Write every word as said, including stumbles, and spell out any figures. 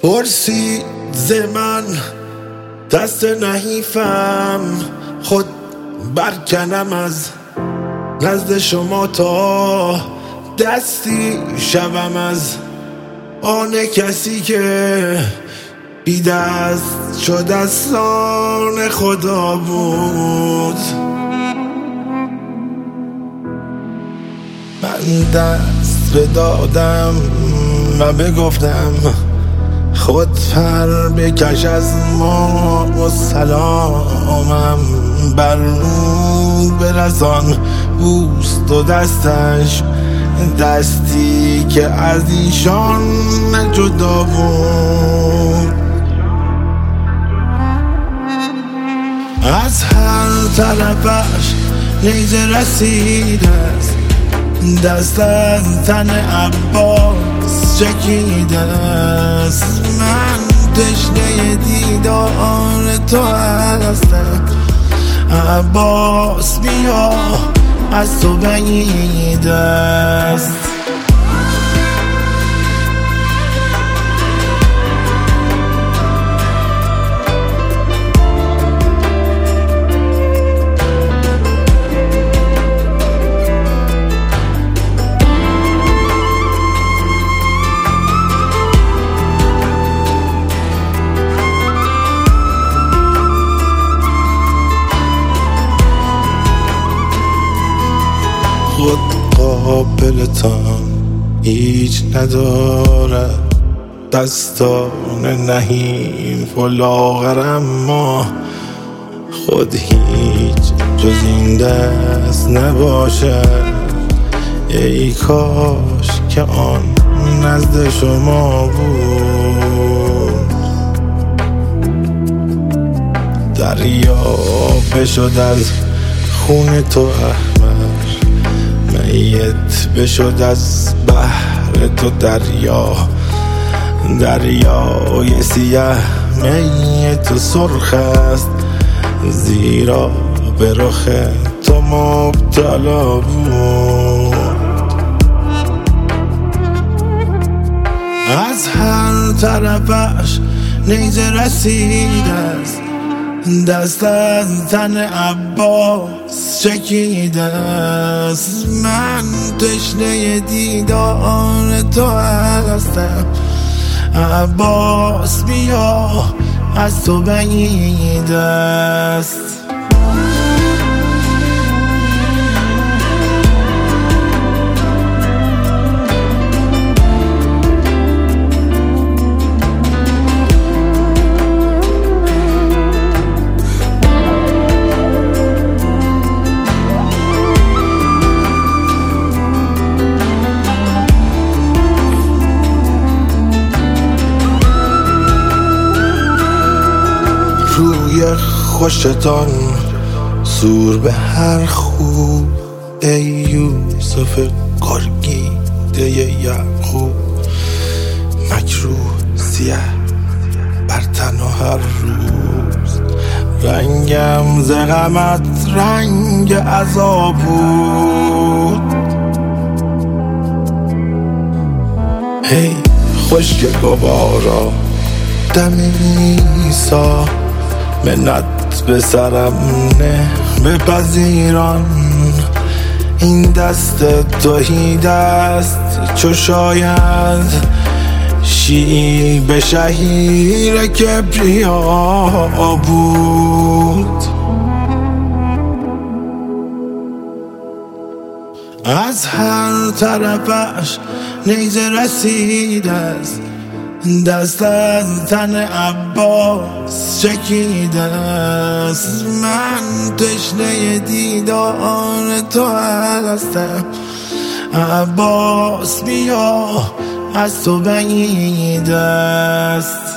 پرسید ز من دست نحیفم، خود برکنم از نزد شما تا دستی شوم از آن کسی که بی دست شد از آن خدا بود. من دست بدادم و بگفتم خود پر بکش از ما و سلامم بر او برسان. بوست و دستش دستی که از ایشان جدا بود. از هر طرفش نیزه رسیده است، دست از تن عباس چکیده است. من تشنه دیدار تو هستم، عباس بیا از تو بعید است. خود قابلتان هیچ ندارد، دستان نحیف و لاغر، اما خود هیچ جز این دست نباشد. ای کاش که آن نزد شما بود. دریا بشد از خون تو احمر، میت بشد از بحر تو دریا. دریای سیاه می تو سرخ است، زیرا به رخ تو مبتلا بود. از هر طرفش نیزه رسیده است، دست از تن عباس چکیده است. من تشنه دیدار تو هستم، عباس بیا از تو بعید است. روی خوشتان سور به هر خوب، ای یوسف گرگیده یعقوب. مکروه سیه بر تن و هر روز، رنگم ز غمت رنگ عذاب بود. هی خشک گوارا دم عیسی، منت به سرم نه بپذیران. این دست توحید است چو شاید شیب شهیر کبریا بود. از هر طرفش نیزه رسیده است، دست از تن عباس چکیده است. من تشنه دیدار تو هستم، عباس بیا از تو بعید است.